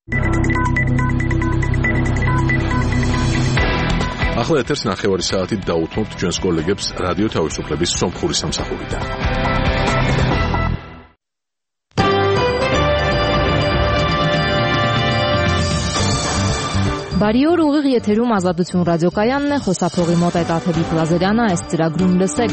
ახლა ეთერს ნახევარი საათით დაუთმობთ ჩვენს კოლეგებს რადიო თავისუფლების სომხური სამსახურიდან. Բարի օր, ուղիղ եթերում Ազատություն ռադիոկայանն է, խոսափողի մոտ այդ Աթևիկ Լազարյանը, այս ծրագրում լսեք.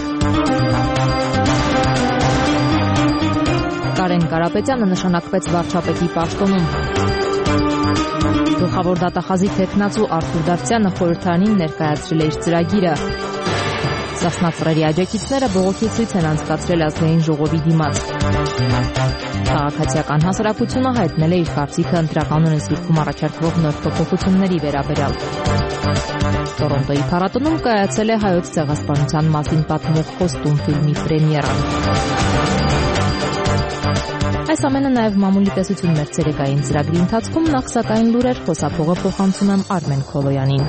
Կարեն Կարապետյանը նշանակվեց վարչապետի պաշտոնում. Գլխավոր դատախազի թեկնածու Արթուր Դավթյանը խորհրդարանին ներկայացրել է իր ծրագիրը. Սասնա ծռերի աջակիցները բողոքի ցույց են անցկացրել ազգային ժողովի դիմաց. Քաղաքացիական հասարակությունը հայտնել է իր կարծիքը ընտրականոն ընտրությունում առաջարկվող նոր փոփոխությունների վերաբերյալ. Տորոնտոյի փառատոնում կայացել է հայոց ցեղասպանության մասին պատմող խոստում ֆիլմի պրեմիերան. Այս ամենը նաև մամուլի տեսություն մեր ցերեկային ծրագրի ընթացքում, նախ սակայն լուրեր, խոսափողը փոխանցում եմ Արմեն Քոլոյանին.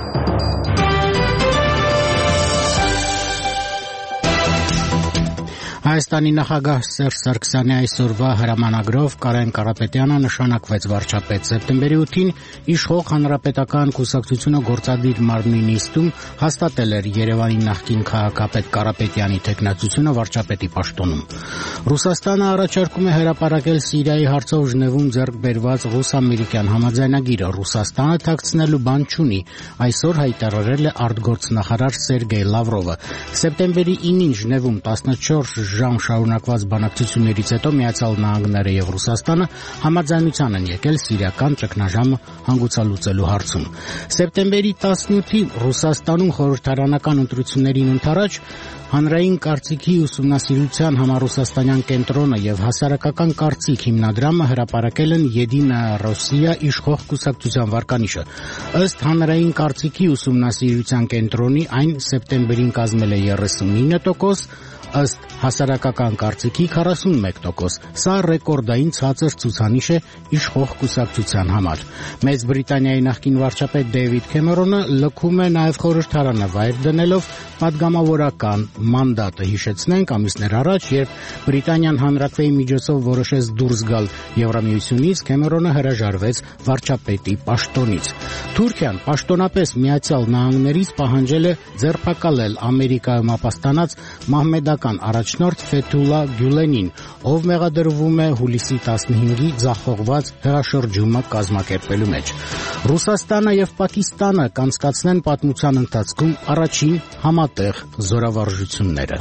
Հայաստանի նախագահ Սերժ Սարգսյանի այսօրվա հրամանագրով Կարեն Կարապետյանը նշանակվեց վարչապետ. Սեպտեմբերի 8-ին իշխող հանրապետական կուսակցությունը գործադիր մարմնի նիստում հաստատել էր Երևանի նախկին քաղաքապետ Կարապետյանի թեկնածությունը վարչապետի պաշտոնում. Ռուսաստանը առաջարկում է հրապարակել Սիրիայի հարցով Ժնևում ձեռք բերված ռուս-ամերիկյան համաձայնագիրը. Ռուսաստանը թաքցնելու բան չունի, այսօր հայտարարել է արտգործնախարար Սերգեյ Լավրովը. Սեպտեմբերի 9-ին Ժնևում 14 ժամ շարունակված բանակցություններից հետո Միացյալ Նահանգները եւ Ռուսաստանը համաձայնության են եկել սիրիական ճգնաժամը հանգուցալուծելու հարցում. Սեպտեմբերի 17-ին Ռուսաստանում խորհրդարանական ընտրություններին ընդառաջ հանրային կարծիքի ուսումնասիրության համառուսաստանյան կենտրոնը եւ հասարակական կարծիք հիմնադրամը հրապարակել են Եդինայա Ռոսիա իշխող կուսակցության վարկանիշը. Ըստ հանրային կարծիքի ուսումնասիրության կենտրոնի այն սեպտեմբերին կազմել է 39%, ըստ հասարակական կարծիքի 41%. Սա ռեկորդային ցածր ցուցանիշ է իշխող կուսակցության համար. Մեծ Բրիտանիայի նախկին վարչապետ Դեյվիդ Քեմերոնը լքում է նաև խորհրդարանը վայր դնելով պատգամավորական մանդատը. Հիշեցնենք, ամիսներ առաջ, երբ Բրիտանիան հանրաքվեի միջոցով որոշեց դուրս գալ Եվրամիությունից, Քեմերոնը հրաժարվեց վարչապետի պաշտոնից. Թուրքիան պաշտոնապես Միացյալ Նահանգներից պահանջել է ձերբակալել Ամերիկայում ապաստանած մահմեդական առաջնորդ Ֆեթուլա Գյուլենին, ով մեղադրվում է հուլիսի 15-ի ձախողված հեղաշրջումը կազմակերպելու մեջ. Ռուսաստանը եւ Պակիստանը կանցկացնեն պատմության ընթացքում առաջին համատեղ զորավարժությունները.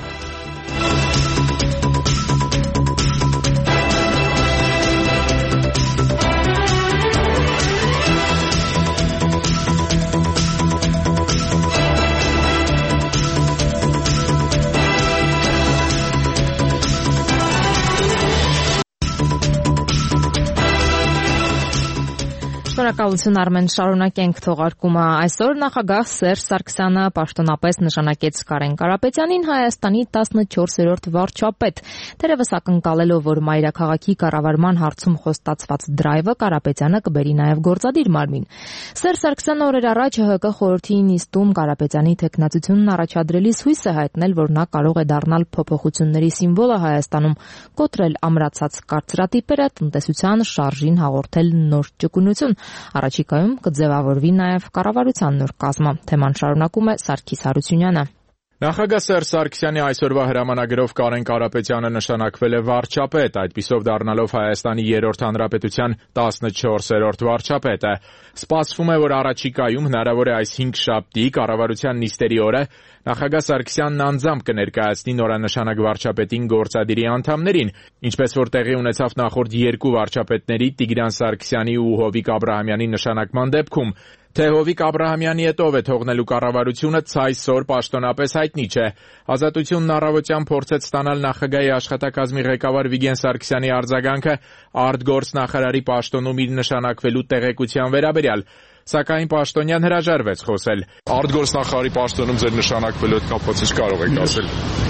Շնորհակալություն Արմեն, շարունակենք թողարկումը. Այսօր նախագահ Սերժ Սարգսյանը պաշտոնապես նշանակեց Կարեն Կարապետյանին Հայաստանի 14-րդ վարչապետ, թերևս ակնկալելով, որ մայրաքաղաքի կառավարման հարցում խոստացված դրայվը Կարապետյանը կբերի նաև գործադիր մարմին. Սերժ Սարգսյանը օրեր առաջ ՀՀԿ խորհրդի նիստում Կարապետյանի թեկնածությունն առաջադրելիս հույս է հայտնել, որ նա կարող է դառնալ փոփոխությունների սիմվոլը Հայաստանում, կոտրել ամրացած կարծրատիպերը, տնտեսության շարժին հաղորդել նոր ճկունություն. Առաջիկայում կձևավորվի նաև կառավարության նոր կազմը. Թեման շարունակում է Սարգիս Հարությունյանը. Նախագահ Սերժ Սարգսյանի այսօրվա հրամանագրով Կարեն Կարապետյանը նշանակվել է վարչապետ, այդպիսով դառնալով Հայաստանի 3-րդ հանրապետության 14-րդ վարչապետը։ Սպասվում է, որ առաջիկայում հնարավոր է այս 5 շաբթի կառավարության նիստերի օրը նախագահ Սարգսյանն անձամբ կներկայացնի նորանշանակ վարչապետին գործադիրի անդամներին, ինչպես որ տեղի ունեցավ նախորդ 2 վարչապետների Տիգրան Սարգսյանի ու Հովիկ Աբրահամյանի նշանակման դեպքում. Թե Հովիկ Աբրահամյանի հետ ով է թողնելու կառավարությունը այսօր պաշտոնապես հայտնի չէ. Ազատությունն առավոտյան փորձեց ստանալ նախագահի աշխատակազմի ղեկավար Վիգեն Սարգսյանի արձագանքը արտգործնախարարի պաշտոնում իր նշանակվելու տեղեկության վերաբերյալ, սակայն պաշտոնյան հրաժարվեց խոսել. Արտգործնախարարի պաշտոնում ձեր նշանակվելու հետ կապված ինչ կարող եք ասել։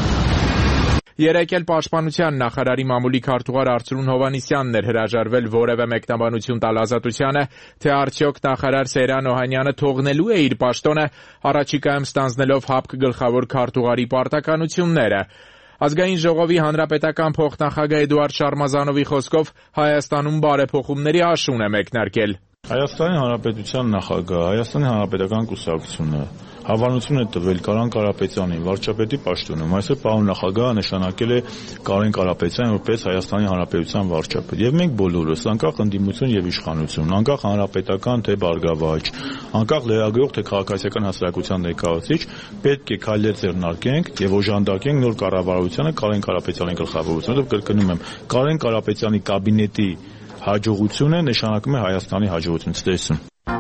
Երեկ էլ պաշտպանության նախարարի մամուլի քարտուղար Արծրուն Հովհաննիսյանն էր հրաժարվել որևէ մեկնաբանություն տալ Ազատությանը, թե արդյոք նախարար Սեյրան Օհանյանը թողնելու է իր պաշտոնը, առաջիկայում ստանձնելով ՀԱՊԿ գլխավոր քարտուղարի պարտականությունները։ Ազգային ժողովի հանրապետական փոխնախագահ Էդուարդ Շարմազանովի խոսքով Հայաստանում բարեփոխումների աշուն է մեկնարկել. Հայաստանի Հանրապետության նախագահ, Հայաստանի Հանրապետական կուսակցությունը հավանություն է տվել Կարեն Կարապետյանին վարչապետի պաշտոնում։ Այսօր պարոն նախագահը նշանակել է Կարեն Կարապետյանին որպես Հայաստանի Հանրապետության վարչապետ։ Եվ մենք բոլորս, անկախ ընդդիմություն եւ իշխանություն, անկախ հանրապետական թե բարգավաճ, անկախ լրագրող թե քաղաքացիական հասարակության ներկայացուցիչ, պետք է քայլեր ձեռնարկենք եւ օժանդակենք նոր կառավարությանը Կարեն Կարապետյանի գլխավորությամբ։ Կրկնում եմ, Կարեն Կարապետյանի կաբինետի հաջողությունը նշանակում է Հայաստանի հաջողություն։ Ցտեսություն։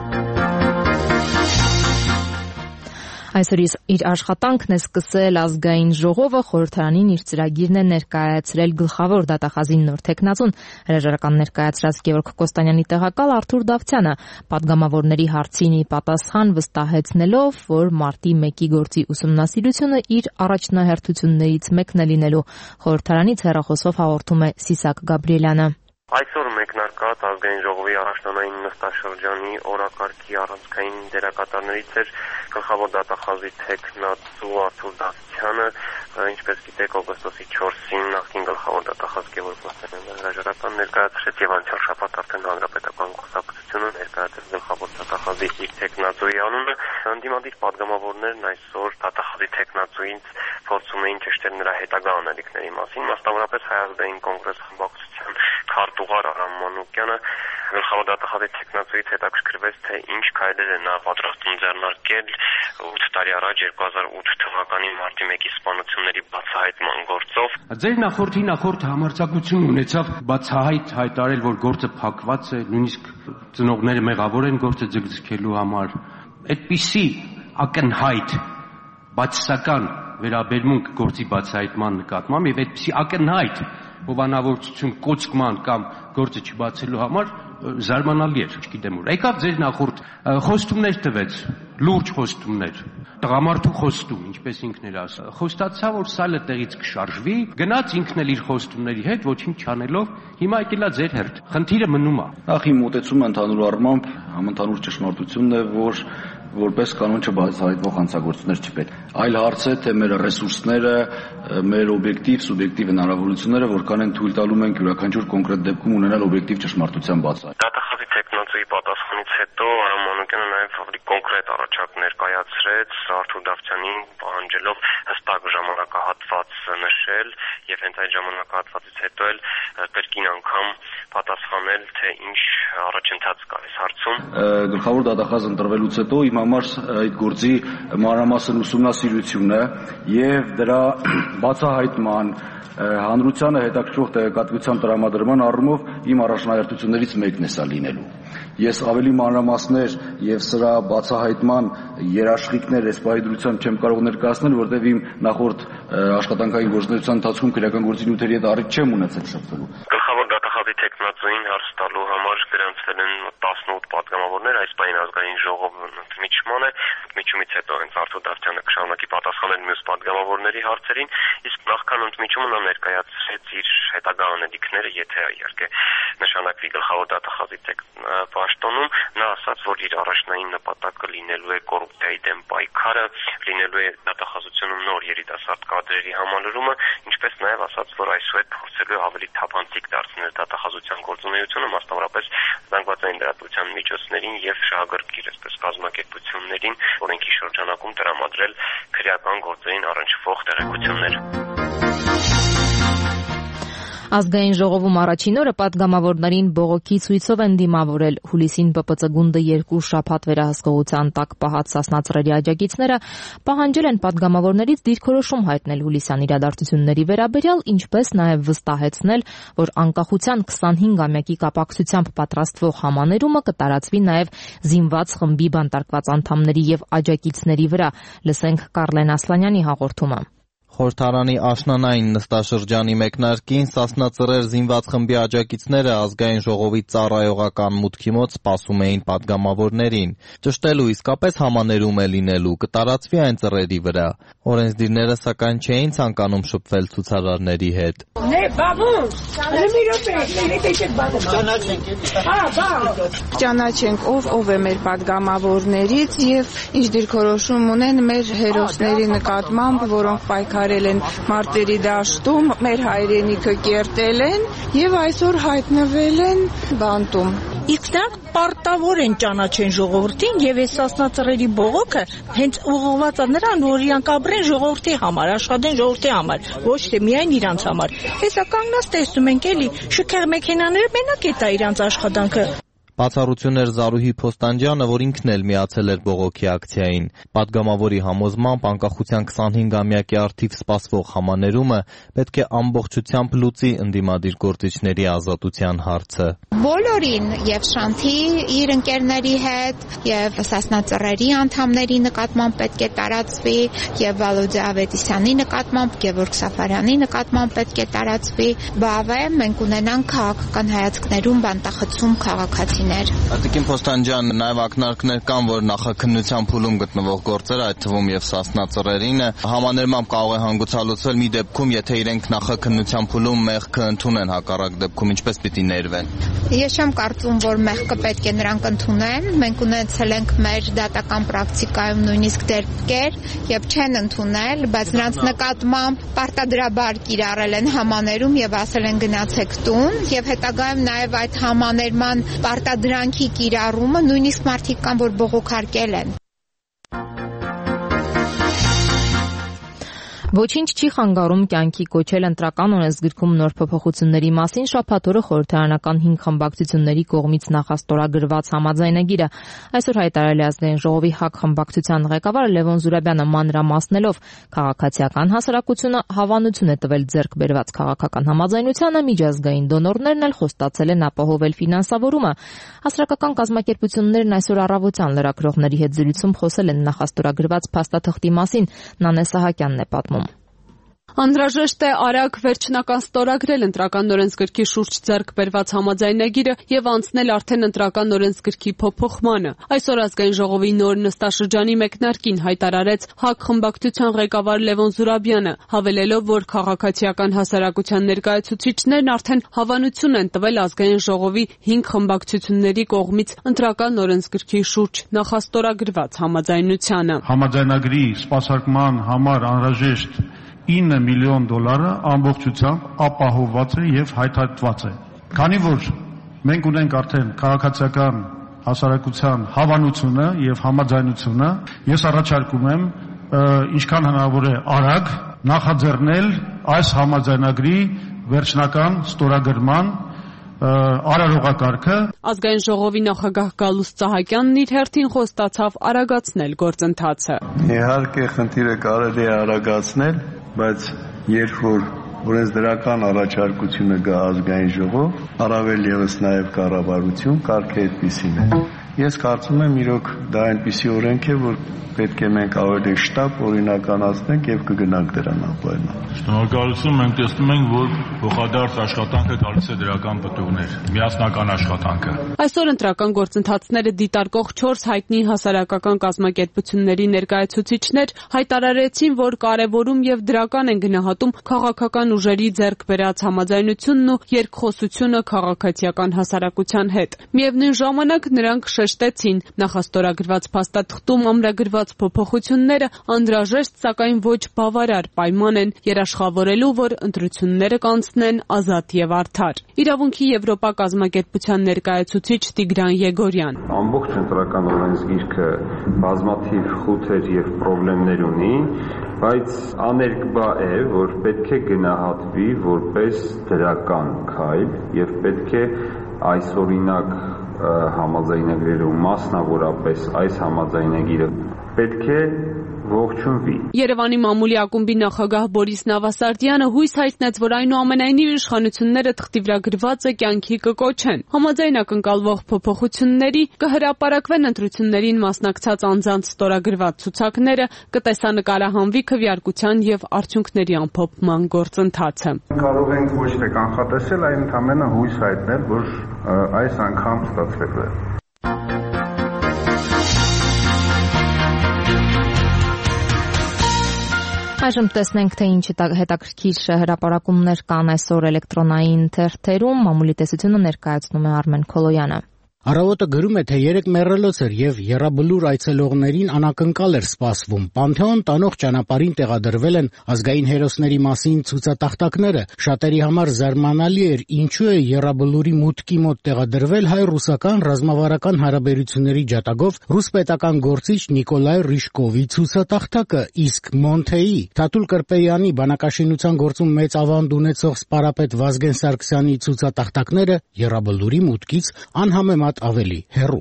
Այսօր իր աշխատանքն է սկսել ազգային ժողովը, խորհրդարանին իր ծրագիրն է ներկայացրել գլխավոր դատախազին նոր թեկնածուն, հրաժարական ներկայացրած Գևորգ Կոստանյանի տեղակալ Արթուր Դավթյանը, պատգամավորների հարցին պատասխան վստահեցնելով, որ մարտի 1-ի գործի ուսումնասիրությունը իր առաջնահերթություններից մեկն է լինելու։ Խորհրդարանից հեռախոսով հաղորդում է Սիսակ Գաբրիելյանը։ Այսօր մեկնարկած ազգային ժողովի առաջնային նստաշրջանի օրակարգի առանցքային դերակատարներից էր գլխավոր դատախազի թեկնածու Արթուր Դավթյանը, ինչպես գիտեք, օգոստոսի 4-ին նախկին գլխավոր դատախազ Գևորգ Կոստանյանը հրաժարական ներկայացրեց եւ անցյալ շաբաթ արդեն Հանրապետական կուսակցությունը ներկայացրեց գլխավոր դատախազի իր թեկնածուի անունը։ Ընդդիմադիր պատգամավորներն այսօր դատախազի թեկնածուից փորձում էին ճշտել նրա հետագա անելիքների մասին, մասնավորապես Հայ ազգային կոնգրես խմբակցության քարտուղար Արամ Մանուկյանը գլխավոր դատախազի թեկնածուից հետաքրքրվեց, թե ինչ քայլեր է նա պատրաստում ձեռնարկել 8 տարի առաջ 2008 թվականի մարտի 1-ի սպանությունների բացահայտման գործով։ Ձեր նախորդ համարձակություն ունեցավ բացահայտ հայտարարել, որ գործը փակված է, նույնիսկ ծնողները մեղավոր են գործը ձգձգելու համար։ Այդպիսի ակնհայտ բացասական վերաբերմունք գործի բացահայտման նկատմամբ եւ այդպիսի ակնհայտ հովանավորություն կոծկման կամ գործը չբացելու համար զարմանալի էր, չգիտեմ ուր։ Եկավ ձեր նախորդ խոստումներ տվեց, լուրջ խոստումներ, տղամարդու խոստում, ինչպես ինքն էր ասում։ Խոստացավ, որ սալը տեղից կշարժվի, գնաց ինքն էլ իր խոստումների հետ, ոչինչ չանելով, հիմա եկելա ձեր հերթ։ Խնդիրը մնում է։ Նախ իմ մոտեցումը ընդհանուր առմամբ համընդհանուր ճշմարտությունն է, որ որպես կանոն չբացահայտվող հանցագործություններ չպետք։ Այլ հարց է, թե մեր ռեսուրսները, մեր օբյեկտիվ, սուբյեկտիվ հնարավորությունները որքան են թույլ տալու մենք յուրաքանչյուր կոնկրետ դեպքում ունենալ օբյեկտիվ ճշմարտության բացահայտ։ Դատախազի թեկնածուի պատասխանից հետո Արամ Մանուկյանը նաև ավելի կոնկրետ առաջարկ ներկայացրեց Արթուր Դավթյանին, պահանջելով հստակ ժամանակահատված նշել եւ հենց այդ ժամանակահատվածից հետո էլ կրկին անգամ պատասխանել, թե ինչ առաջընթաց կա այս հարցում։ Գլխավոր դատախազ ընտրվելուց հետո իմ համար այդ գործի մանրամասն ուսումնասիրությունը եւ դրա բացահայտման հանրությանը հետաքրքրող տեղեկատվության տրամադրման առումով իմ առաջնահերթություններից մեկն է սա լինելու։ Ես ավելի մանրամասներ եւ սրա բացահայտման երաշխիքներ այս պահի դրությամբ չեմ կարող ներկայացնել, որտեղ իմ նախորդ աշխատանքային գործունեության ընթացքում քրեական գործի նյութերի հետ առիթ չեմ ունեցել շփվելու։ Գլխավոր դատախազի թեկնածուին հարց տալու համար գրանցվել են 18 պատգամավորներ, այս պահին ազգային ժողովն ընդմիջման է, ընդմիջումից հետո հենց Արթուր Դավթյանը կշարունակի պատասխանել մյուս պատգամավորների հարցերին, իսկ նախքան ընդմիջումը նա ներկայացրեց իր հետագա անելիքները, եթե իհարկե նշանակվի գլխավոր դատախազի պաշտոնում, նա ասաց, որ իր առաջնային նպատակը լինելու է կոռուպցիայի դեմ պայքարը, լինելու է դատախազությունում նոր երիտասարդ կադրերի համալրումը, ինչպես նաև ասաց, որ այսուհետ փորձելու է ավելի թափանցիկ դարձնել դատախազության գործունեությունը, մասնավորապես զանգվածային լրատվության միջոցներին եւ շահագրգիռ, այսպես կազմակերպություններին, օրենքի շրջանակում տրամադրել քրեական գործերին առնչվող տեղեկություններ։ Ազգային ժողովում առաջին օրը պատգամավորներին բողոքի ցույցով են դիմավորել։ Հուլիսին ՊՊՑ գունդը 2 շաբաթ վերահսկողության տակ պահած Սասնա-Ծռերի աջակիցները պահանջել են պատգամավորներից դիրքորոշում հայտնել հուլիսյան իրադարձությունների վերաբերյալ, ինչպես նաև վստահեցնել, որ անկախության 25-ամյակի կապակցությամբ պատրաստվող համաներումը կտարածվի նաև զինված խմբի բանտարկված անդամների եւ աջակիցների վրա։ Լսենք Կարլեն Ասլանյանի հաղորդումը։ Խորհրդարանի աշնանային նստաշրջանի մեկնարկին Սասնա-Ծռեր զինված խմբի աջակիցները ազգային ժողովի ծառայողական մուտքի մոտ սպասում էին պատգամավորներին։ Ճշտելու իսկապես համաներում է լինելու, կտարածվի այն ծռերի վրա։ Օրենսդիրները սակայն չէին ցանկանում շփվել ցուցարարների հետ։ Ճանաչենք ով է մեր պատգամավորներից եւ ինչ դիրքորոշում ունեն մեր հերոսների նկատմամբ, որոնք պայքարել են մարտերի դաշտում, մեր հայրենիքը կերտել են եւ այսօր հայտնվել են բանտում։ Իսկ նրանք պարտավոր են ճանաչեն ժողովրդին եւ այս Սասնա ծռերի բողոքը հենց ուղղված է նրան, որ իրանք ապրեն ժողովրդի համար, աշխատեն ժողովրդի համար, ոչ թե միայն իրանց համար։ Հեսա կանգնած տեսնում ենք էլի, շքեղ մեքենաները մենակ է տա իրանց աշխատանքը։ Բացառություն էր Զարուհի Փոստանջյանը, որ ինքն էլ միացել էր բողոքի ակցիային։ Պատգամավորի համոզմամբ անկախության 25-ամյակի առթիվ սպասվող համաներումը պետք է ամբողջությամբ լուծի ընդդիմադիր գործիչների ազատության հարցը։ Բոլորին եւ Շանթի իր ընկերների հետ եւ Սասնա ծռերի անդամների նկատմամբ պետք է տարածվի եւ Վալոդե Ավետիսյանի նկատմամբ, Գևորգ Սաֆարյանի նկատմամբ պետք է տարածվի։ Բավե մենք ունենանք քաղաքական հայացքներում բանտախցում քաղաքացի Ատիկին Փոստանջյան, նաև ակնարկներ կան, որ նախաքննության փուլում գտնվող գործեր, այդ թվում եւ Սասնա ծռերինը, համաներմամբ կարող է հանգուցալուծվել մի դեպքում, եթե իրենք նախաքննության փուլում մեղքը ընդունեն, հակառակ դեպքում ինչպես պիտի ներվեն։ Ես չեմ կարծում, որ մեղքը պետք է նրանք ընդունեն։ Մենք ունեցել ենք մեր դատական պրակտիկայում նույնիսկ դեպքեր եւ չեն ընդունել, բայց նրանց նկատմամբ պարտադրաբար կիրառել են համաներում եւ ասել են գնացեք տուն եւ հետագայում նաեւ այդ համաներման դրանքի կիրառումը նույնիսկ մարդիկ կան, որ բողոքարկել են։ Ոչինչ չի խանգարում կյանքի կոչել ընտրական օրենսգրքում նոր փոփոխությունների մասին շաբաթ օրը խորհրդարանական 5 խմբակցությունների կողմից նախաստորագրված համաձայնագիրը։ Այսօր հայտարարել է Ազգային ժողովի ՀԱԿ խմբակցության ղեկավար Լևոն Զուրաբյանը մանրամասնելով քաղաքացիական հասարակությունը հավանություն է տվել ձեռք բերված քաղաքական համաձայնությանը, միջազգային դոնորներն էլ խոստացել են ապահովել ֆինանսավորումը։ Հասարակական կազմակերպություններն այսօր առավոտյան լրագրողների հետ զրույցում խոսել են նախաստորագրված փաստաթղթի մասին։ Նանե Սահակյանն է պատմում։ Անհրաժեշտ է արագ վերջնական ստորագրել ընտրական օրենսգրքի շուրջ ձեռք բերված համաձայնագիրը եւ անցնել արդեն ընտրական օրենսգրքի փոփոխմանը։ Այսօր Ազգային ժողովի նոր նստաշրջանի մեկնարկին հայտարարեց ՀԱԿ խմբակցության ղեկավար Լևոն Զուրաբյանը, հավելելով, որ քաղաքացիական հասարակության ներկայացուցիչներն արդեն հավանություն են տվել Ազգային ժողովի 5 խմբակցությունների կողմից ընտրական օրենսգրքի շուրջ նախաստորագրված համաձայնությանը։ Համաձայնագրի սպասարկման համար անհրաժեշտ $9 միլիոն ամբողջությամբ ապահովված է եւ հայտարարված է։ Քանի որ մենք ունենք արդեն քաղաքացիական հասարակության հավանությունը եւ համաձայնությունը, ես առաջարկում եմ ինչքան հնարավոր է արագ նախաձեռնել այս համաձայնագրի վերջնական ստորագրման արարողակարգը։ Ազգային ժողովի նախագահ Գալուստ Սահակյանն իր հերթին խոստացավ արագացնել գործընթացը։ Իհարկե խնդիրը կարելի է արագացնել, բայց երբ որ օրենսդրական առաջարկությունը գա Ազգային ժողով, առավել եւս նաեւ կառավարություն, կարգը այդպիսին է։ Ես կարծում եմ իրոք դա այնպիսի օրենք է, որ պետք է մենք ավելի շտապ օրինականացնենք եւ կգնանք դրան ապայնան։ Շնորհակալություն, մենք տեսնում ենք, որ փոխադարձ աշխատանքը գալիս է դրական պտուղներ, միասնական աշխատանքը։ Այսօր ընտրական գործընթացները դիտարկող 4 հայտնի հասարակական կազմակերպությունների ներկայացուցիչներ հայտարարեցին, որ կարևորում եւ դրական են գնահատում քաղաքական ուժերի ձեռք բերած համաձայնությունն ու երկխոսությունը քաղաքացիական հասարակության հետ։ Միևնույն ժամանակ նրանք շեշտեցին, նախաստորագրված փաստաթղթում ամրագրված փոփոխությունները անհրաժեշտ, սակայն ոչ բավարար պայման են երաշխավորելու, որ ընտրությունները կանցնեն ազատ եւ արդար։ Իրավունքի Եվրոպա կազմակերպության ներկայացուցիչ Տիգրան Եգորյան։ Ամբողջ ընտրական օրենսգիրքը բազմաթիվ խութեր եւ խնդիրներ ունի, բայց աներկբա է, որ պետք է գնահատվի որպես դրական քայլ եւ պետք է այս օրինակ համաձայնագրերում մասնավորապես այս համաձայնագիրը պետք է ողջունվի։ Երևանի մամուլի ակումբի նախագահ Բորիս Նավասարդյանը հույս հայտնեց, որ այնուամենայնիվ իշխանությունները թղթիվրագրվածը կյանքի կկոչեն։ Համաձայն ակնկալվող փոփոխությունների կհրապարակվեն ընտրություններին մասնակցած անձանց ստորագրված ցուցակները, կտեսանկարահանվի քվեարկության եւ արդյունքների ամփոփման գործընթացը։ Կարող ենք ոչ թե կանխատեսել, այլ ընդհանրապես հույս հայտնել, որ այս անգամ ստացվելու է։ Այժմ տեսնենք, թե ինչ հետաքրքիր հրապարակումներ կան այսօր էլեկտրոնային թերթերում։ Մամուլի տեսությունը ներկայացնում է Արմեն Քոլոյանը։ Առավոտը գրում է, թե 3 մեռելոց էր եւ եռաբլուր այցելողներին անակնկալ էր սպասվում։ Պանթեոն տանող ճանապարհին տեղադրվել են ազգային հերոսների մասին ցուցատախտակները։ Շատերի համար զարմանալի էր, ինչու է եռաբլուրի մուտքի մոտ տեղադրվել հայ-ռուսական ռազմավարական հարաբերությունների ջատագով ռուս պետական գործիչ Նիկոլայ Ռիշկովի ցուցատախտակը, իսկ Մոնթեի Թաթուլ Կրպեյանի բանակաշինության գործում մեծ ավանդ ունեցող սպարապետ Վազգեն Սարգսյանի ցուցատախտակները եռաբլուրի մուտքից անհամեմատ ավելի հեռու։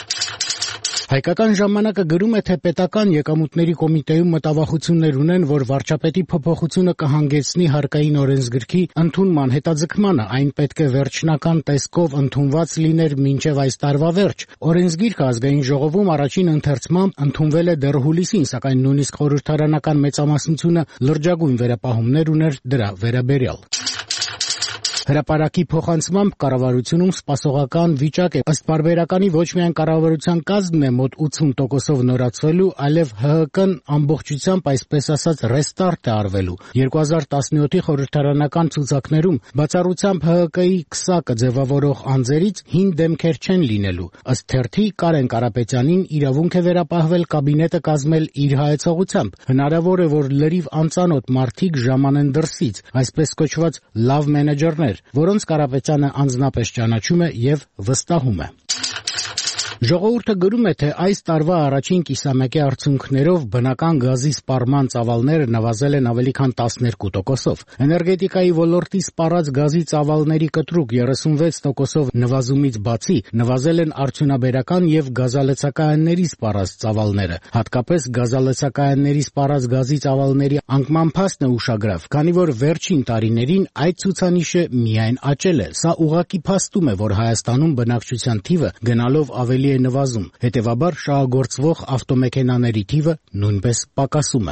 Հայկական ժամանակը գրում է, թե պետական եկամուտների կոմիտեում մտավախություններ ունեն, որ վարչապետի փոփոխությունը կհանգեցնի հարկային օրենսգրքի ընդունման հետաձգմանը, այն պետք է վերջնական տեսքով ընդունված լիներ մինչև այս տարվա վերջ։ Օրենսգիրքը ազգային ժողովում առաջին ընթերցմամբ ընդունվել է դեռ հուլիսին, սակայն նույնիսկ խորհրդարանական մեծամասնությունը լրջագույն վերապահումներ ուներ դրա վերաբերյալ։ Հրապարակի փոխանցմամբ կառավարությունում սպասողական վիճակ է։ Ըստ պարբերականի ոչ միայն կառավարության կազմն է մոտ 80%-ով նորացվելու, այլև ՀՀԿ-ն ամբողջությամբ, այսպես ասած, ռեստարտ է արվելու։ 2017-ի խորհրդարանական ցուցակներում բացառությամբ ՀՀԿ-ի քսակը ձևավորող անձերից հին դեմքեր չեն լինելու։ Ըստ թերթի Կարեն Կարապետյանին իրավունք է վերապահվել կաբինետը կազմել իր հայեցողությամբ։ Հնարավոր է, որ լրիվ անծանոթ մարդիկ ժամանեն դրսից, այսպես կոչված լավ մենեջերներ, որոնց Կարապետյանը անձնապես ճանաչում է եւ վստահում է։ Ժողովուրդը գրում է, թե այս տարվա առաջին կիսամյակի արդյունքներով բնական գազի սպառման ծավալները նվազել են ավելի քան 12%-ով։ Էներգետիկայի ոլորտի սպառած գազի ծավալների կտրուկ 36%-ով նվազումից բացի նվազել են արդյունաբերական եւ գազալցակայանների սպառած ծավալները։ Հատկապես գազալցակայանների սպառած գազի ծավալների անկման փաստն է ուշագրավ, քանի որ վերջին տարիներին այդ ցուցանիշը միայն աճել է։ Սա ուղղակի փաստում է, որ Հայաստանում բնակչության թիվը գնալով ավելի է նվազում, հետևաբար շահագործվող ավտոմեքենաների թիվը նույնպես պակասում է։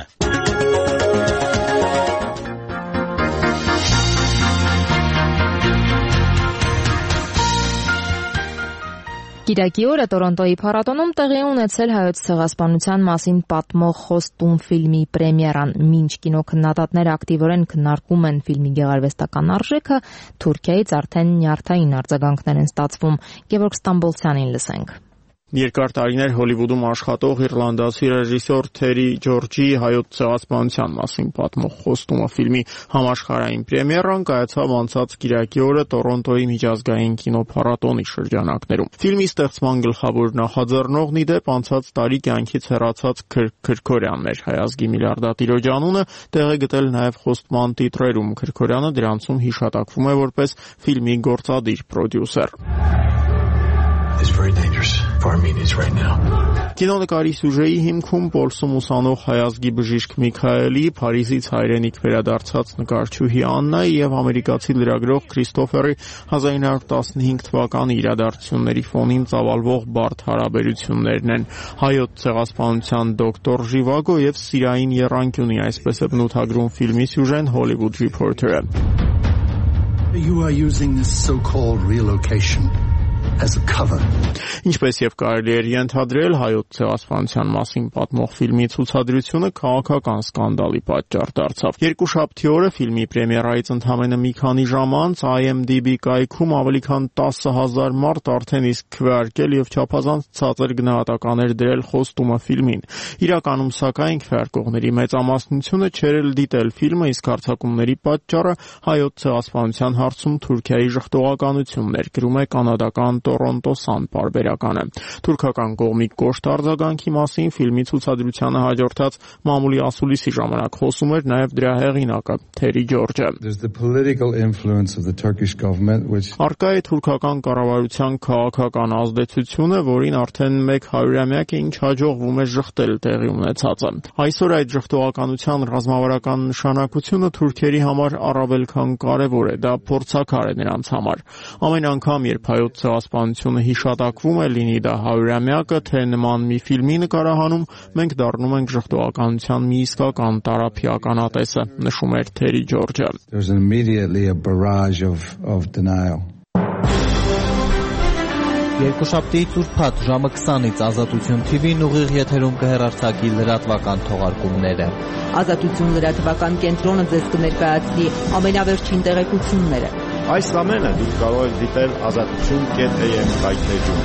Կիրակի օրը Տորոնտոյի փառատոնում տեղի ունեցել հայոց ցեղասպանության մասին պատմող խոստում ֆիլմի պրեմիերան։ Մինչ կինոքննադատները ակտիվորեն քննարկում են ֆիլմի գեղարվեստական արժեքը, Թուրքիայից արդեն նյարդային արձագանքներ են ստացվում։ Գևորգ Ստամբոլցյանին լսենք։ Երկար տարիներ Հոլիվուդում աշխատող իռլանդացի ռեժիսոր Թերի Ջորջի հայոց ցեղասպանության մասին պատմող խոստումը ֆիլմի համաշխարհային պրեմիերան կայացավ անցած կիրակի օրը Տորոնտոյի միջազգային կինոփառատոնի շրջանակներում։ Ֆիլմի ստեղծման գլխավոր նախաձեռնողն ի դեպ անցած տարի կյանքից հեռացած Քրքորյանն էր։ Հայազգի միլիարդատիրոջ անունը տեղ է գտել նաև խոստման տիտրերում։ Քրքորյանը դրանցում հիշատակվում է որպես ֆիլմի գործադիր պրոդյուսեր։ It's very dangerous for Armenians right now. Կինոնկարի սյուժեի հիմքում Պոլսում ուսանող հայազգի բժիշկ Միքայելի, Փարիզից հայրենիք վերադարձած նկարչուհի Աննայի եւ ամերիկացի լրագրող Քրիստոֆերի 1915 թվականի իրադարձությունների ֆոնին ծավալվող բարդ հարաբերություններն են։ Հայոց ցեղասպանության դոկտոր Ժիվագո եւ սիրային եռանկյունի, այսպես է բնութագրում ֆիլմի սյուժեն Hollywood Reporter-ը։ You are using this so-called relocation as a cover. Ինչպես եւ կարելի էր ենթադրել, հայոց ցեղասպանության մասին պատմող ֆիլմի ցուցադրությունը քաղաքական սկանդալի պատճառ դարձավ։ Երկուշաբթի օրը ֆիլմի պրեմիերայից ընդամենը մի քանի ժամ անց IMDb կայքում ավելի քան 10,000 մարդ արդեն իսկ քվեարկել եւ չափազանց ցածր գնահատականներ դրել խոստումը ֆիլմին։ Իրականում սակայն քվեարկողների մեծամասնությունը չէր էլ դիտել ֆիլմը, իսկ հարձակումների պատճառը հայոց ցեղասպանության հարցում Թուրքիայի ժխտողականությունն էր, գրում է կանադական Toronto Sun պարբերականը։ Թուրքական կողմի կոշտ արձագանքի մասին ֆիլմի ցուցադրությանը հաջորդած մամուլի ասուլիսի ժամանակ խոսում էր նաև դրա հեղինակը Թերի Ջորջը։ Արկա է թուրքական կառավարության քաղաքական ազդեցությունը, որին արդեն 100-ամյակ է ինչ հաջողվում է ժխտել տեղի ունեցածը։ Այսօր այդ ժխտողականության ռազմավարական նշանակությունը թուրքերի համար առավել քան կարևոր է, դա փորձաքար է նրանց համար։ Ամեն անգամ, երբ հայոց ցեղասպանությունը հիշատակվում է, լինի դա 100-ամյակը, թե նման մի ֆիլմի նկարահանում, մենք դառնում ենք ժխտողականության մի իսկական տարափիականատեսը, նշում էր Թերի Ջորջը։ There's immediately a barrage of denial. Երկուշաբթի ծուրփաթ ժամը 20-ից Ազատություն TV-ն ուղիղ եթերում կհեռարձակի լրատվական թողարկումները։ Ազատություն լրատվական կենտրոնը ձեզ կներկայացնի ամենավերջին տեղեկությունները։ Այս ամենը դուք կարող եք դիտել azatutsun.am կայքէջում։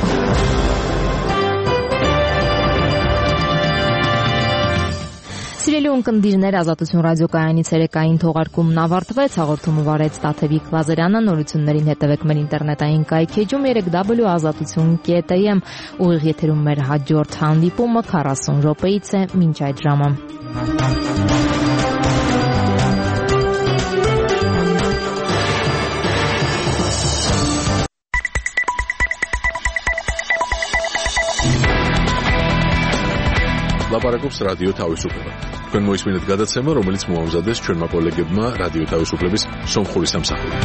Սիրելի ունկնդիրներ, Ազատություն ռադիոկայանի ցերեկային թողարկումն ավարտվեց, հաղորդումը վարեց Տաթևիկ Ղազարյանը, նորություններին հետևեք մեր ինտերնետային կայքէջում www.azatutsun.am, ուղիղ եթերում մեր հաջորդ հանդիպումը 40 րոպեից է, մինչ այդ ժամը։ Լապարակობს ռադիո თავისუფლება. Თქვენ მოისმინეთ გადაცემა, რომელიც მოამზადეს ჩვენმა კოლეგებმა რადიო თავისუფლების სომხური სამსახურიდან.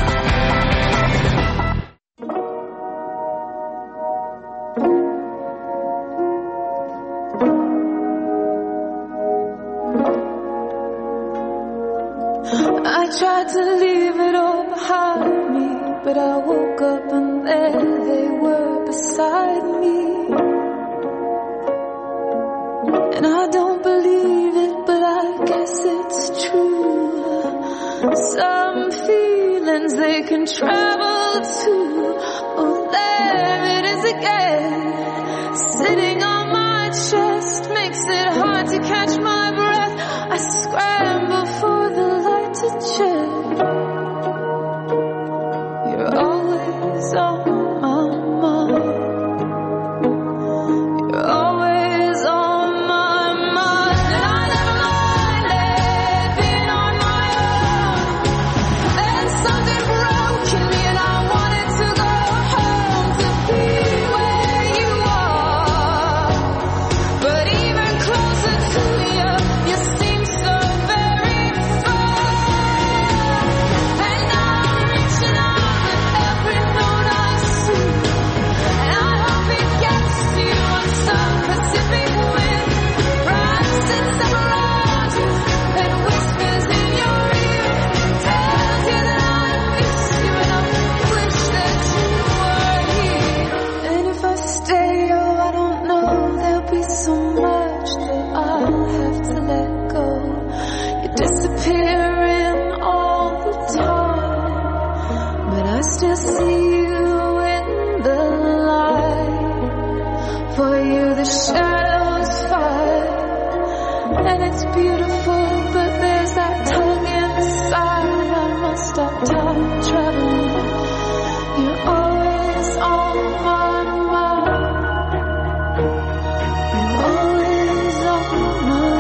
I tried to leave it all behind me, but I woke up and there they were beside me. And I don't believe it, but I guess it's true. Some feelings they can travel too. Oh, there it is again, sitting on my chest, makes it hard to catch my breath. I scramble for the light to check. You're always on my mind. You're always on my mind. And I never minded being on my own. Then something broke in me and I wanted to go home, to be where you are. But even closer to you, you seem so very far. And now I'm reaching out with every note I see. And I hope it gets to you on some Pacific wind. Rises up around you and whispers in your ear. Tells you that I miss you and I wish that you were here. And if I stay, oh, I don't know, there'll be so much that I'll have to let go. You're disappearing all the time, but I still see you in the light. For you the shadows fight, and it's beautiful, but there's that tug inside. I must stop time traveling. You're always on my mind. You're always on my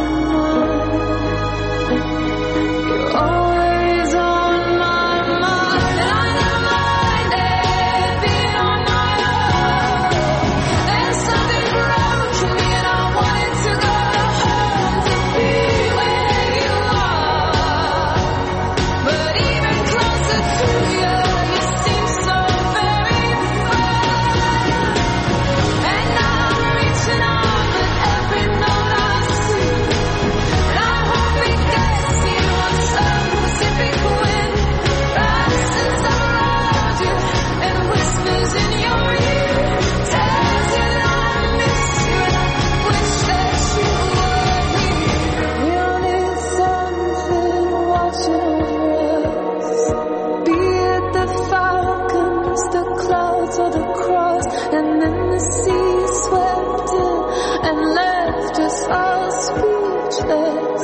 mind. You're always on my mind. And I never minded being on my own. Then something broke in me and I wanted to go home, to be where you are. But even closer to you, you seem so very far. And now I'm reaching out with every note I see. And I hope it gets to you on some Pacific wind. Rises up around you and whispers in your ear. Tells you that I miss you and I wish that you were here. We all need something watching over us. Be it the falcons, the clouds or the cross. And then the sea swept in and left us all speechless,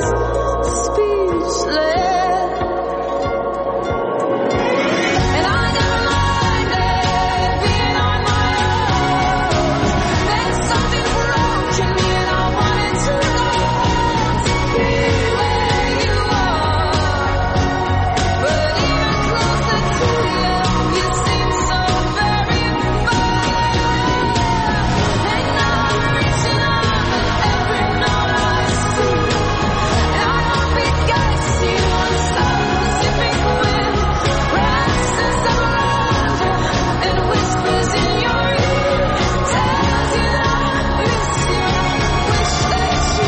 speechless. And I never minded being on my own. Then something broke in me and I wanted to go home, to be where you are. But even closer to you, you seem so very far. And now I'm reaching out with every note I see. And I hope it gets to you on some Pacific wind. Rises up around you and whispers in your ear. Tells you that I miss you and I wish that you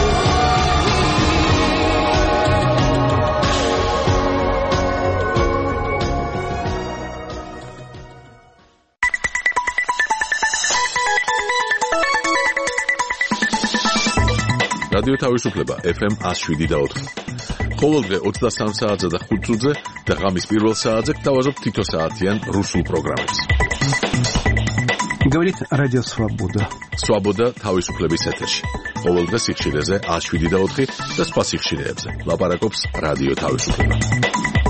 რადიო თავისუფლება FM 107.4. ყოველდღე 23 საათზე და 5 წუთზე და ღამის პირველ საათზე გთავაზობ თითო-საათიან რუსულ პროგრამებს. Говорит Радио Свобода. Свобода თავისუფლების ეთერში. ყოველდღე სიხშირეზე 7:04 და სხვა სიხშირეებზე. ლაპარაკობს რადიო თავისუფლება.